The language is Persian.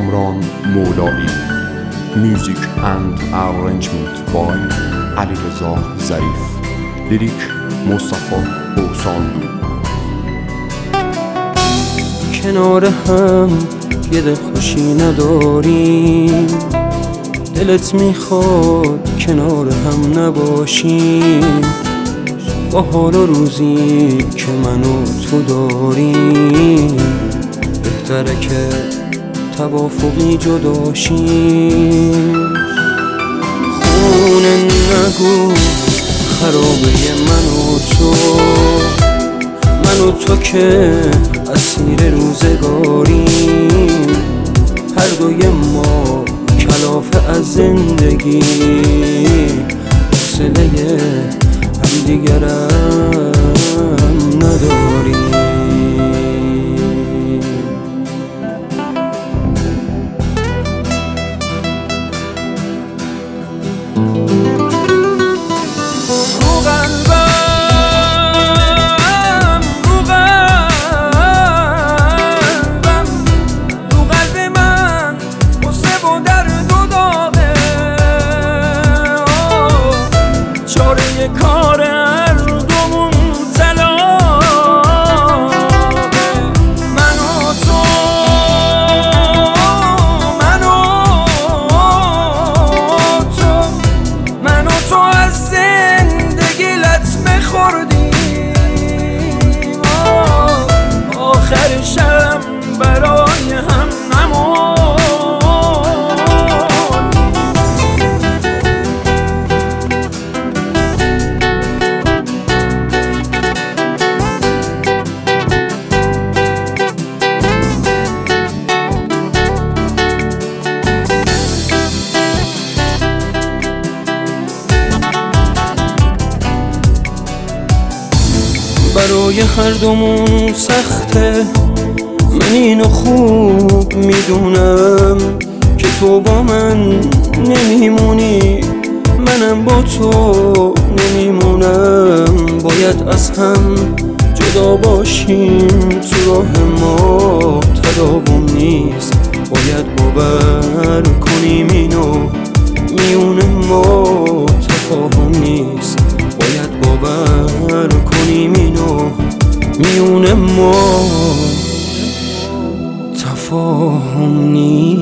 کامران مولایی. Music and arrangement by علیرضا ظریف. لیریک مصطفی اوسانلو. کنار هم یه دلخوشی نداریم، دلت میخواد کنار هم نباشیم. با حال و روزی که من و تو داریم، بهتره که توافقی جداشیم. خونه نگو خرابه من و تو که اسیر روزگاریم. هر دوی ما کلافه از زندگی، حوصله همدیگرم نداریم. کار هر دومون طلاقه. من و تو از زندگی لطمه خوردیم. آخرشم برای هم نموند. برای هر دومون سخته، من اینو خوب میدونم که تو با من نمیمونی، منم با تو نمیمونم. باید از هم جدا باشیم، تو راه ما تداوم نیست. باید باور کنیم اینو، میون ما تفاهم نیست. باید باور کنیم اینو، میون ما تفاهم نیست.